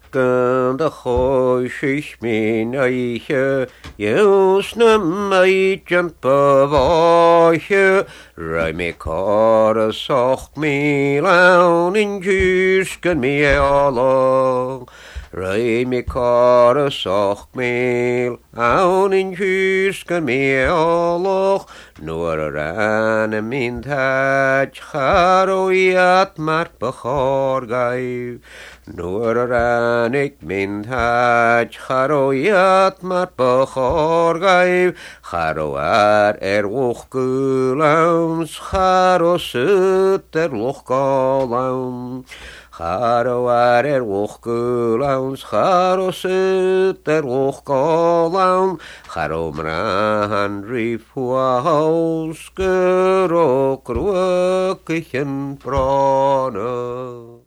Gand a choisich min eiche, Jus na meidjan bavaiche, Rai me cara soch mi laun in jysken mi along. Rai me cara soch mi laun in jysken mi along. Nuor a ran a min taj charoiat mar bachor gaif. Nuor a ran ik min taj charoiat mar bachor gaif. Charoar woch gulams, charo sut loch galam. Charoar woch gulams, charo sut loch galam. Charo mrahan rifwa haus, gerok ruik in brana.